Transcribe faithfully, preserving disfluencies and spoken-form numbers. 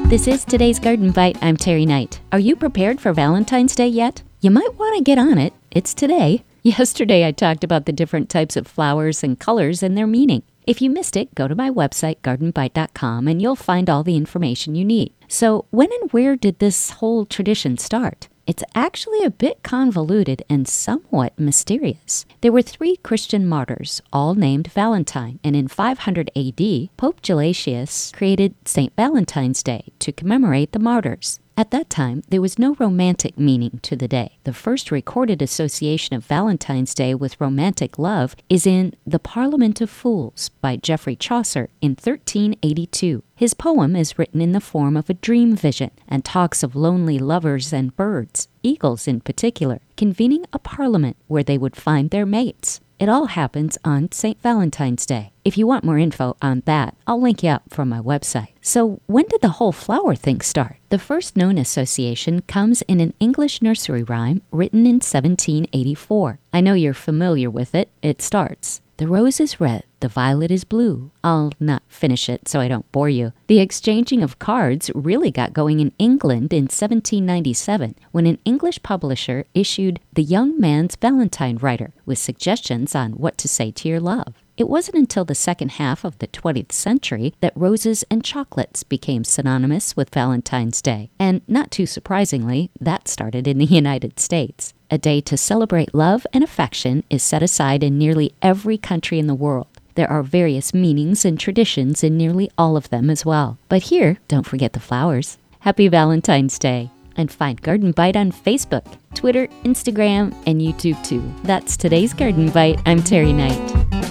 This is today's Garden Bite. I'm Terry Knight. Are you prepared for Valentine's Day yet? You might want to get on it. It's today. Yesterday, I talked about the different types of flowers and colors and their meaning. If you missed it, go to my website, garden bite dot com, and you'll find all the information you need. So when and where did this whole tradition start? It's actually a bit convoluted and somewhat mysterious. There were three Christian martyrs, all named Valentine, and in five hundred A D, Pope Gelasius created Saint Valentine's Day to commemorate the martyrs. At that time, there was no romantic meaning to the day. The first recorded association of Valentine's Day with romantic love is in The Parliament of Fools by Geoffrey Chaucer in thirteen eighty-two. His poem is written in the form of a dream vision and talks of lonely lovers and birds, eagles in particular, convening a parliament where they would find their mates. It all happens on Saint Valentine's Day. If you want more info on that, I'll link you up from my website. So when did the whole flower thing start? The first known association comes in an English nursery rhyme written in seventeen eighty-four. I know you're familiar with it. It starts, "The rose is red, the violet is blue." I'll not finish it so I don't bore you. The exchanging of cards really got going in England in seventeen ninety-seven when an English publisher issued The Young Man's Valentine Writer with suggestions on what to say to your love. It wasn't until the second half of the twentieth century that roses and chocolates became synonymous with Valentine's Day. And not too surprisingly, that started in the United States. A day to celebrate love and affection is set aside in nearly every country in the world. There are various meanings and traditions in nearly all of them as well. But here, don't forget the flowers. Happy Valentine's Day. And find Garden Bite on Facebook, Twitter, Instagram, and YouTube too. That's today's Garden Bite. I'm Terry Knight.